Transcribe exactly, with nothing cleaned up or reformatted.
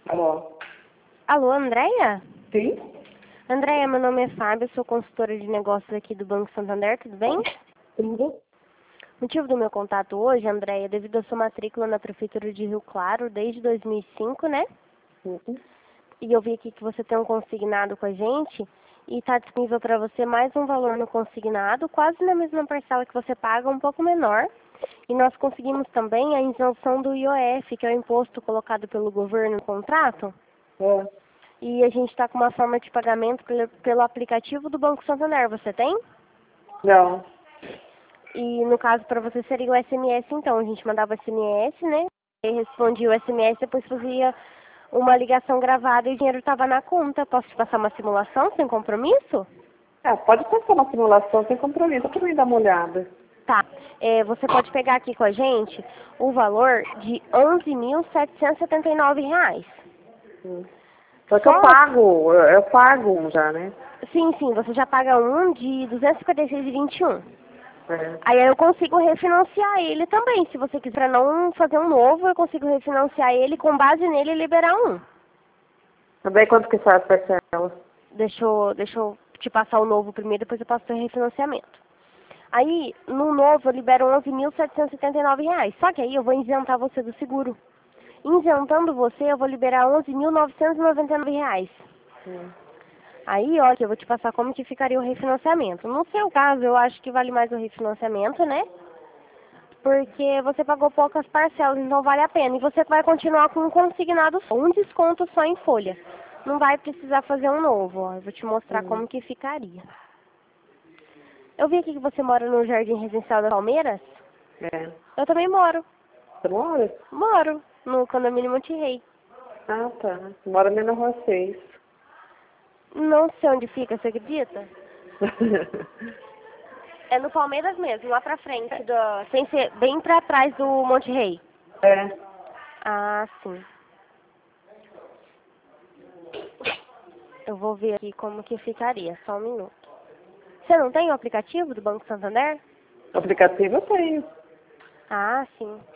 Alô? Alô, Andréia? Sim? Andréia, meu nome é Fábio, sou consultora de negócios aqui do Banco Santander, tudo bem? Tudo? O motivo do meu contato hoje, Andréia, é devido à sua matrícula na Prefeitura de Rio Claro desde dois mil e cinco, né? Uhum. E eu vi aqui que você tem um consignado com a gente e está disponível para você mais um valor no consignado, quase na mesma parcela que você paga, um pouco menor. E nós conseguimos também a isenção do I O F, que é o imposto colocado pelo governo no contrato. É. E a gente está com uma forma de pagamento pelo, pelo aplicativo do Banco Santander. Você tem? Não. E no caso para você seria o S M S, então. A gente mandava S M S, né? E respondia o S M S, depois fazia uma ligação gravada e o dinheiro estava na conta. Posso te passar uma simulação sem compromisso? É, pode passar uma simulação sem compromisso para mim dar uma olhada. Tá. É, você pode pegar aqui com a gente o valor de onze mil setecentos e setenta e nove reais. Hum. Só que eu Só... pago, eu, eu pago um já, né? Sim, sim, você já paga um de duzentos e cinquenta e seis reais e vinte e um. É. Aí eu consigo refinanciar ele também. Se você quiser não fazer um novo, eu consigo refinanciar ele com base nele e liberar um. Também quanto que sai as parcelas? Deixa eu, deixa eu te passar o novo primeiro, depois eu passo o refinanciamento. Aí, no novo, eu libero onze mil setecentos e setenta e nove reais. Só que aí eu vou isentar você do seguro. Isentando você, eu vou liberar onze mil novecentos e noventa e nove reais. Hum. Aí, ó, que eu vou te passar como que ficaria o refinanciamento. No seu caso, eu acho que vale mais o refinanciamento, né? Porque você pagou poucas parcelas, então vale a pena. E você vai continuar com um consignado só, um desconto só em folha. Não vai precisar fazer um novo, ó. Eu vou te mostrar Hum. como que ficaria. Eu vi aqui que você mora no Jardim Residencial das Palmeiras. É. Eu também moro. Você mora? Moro no condomínio Monte Rei. Ah, tá. Mora ali na rua seis. Não sei onde fica, você acredita? É no Palmeiras mesmo, lá pra frente, do, sem ser bem pra trás do Monte Rei. É. Ah, sim. Eu vou ver aqui como que ficaria, só um minuto. Você não tem o aplicativo do Banco Santander? O aplicativo eu tenho. Ah, sim.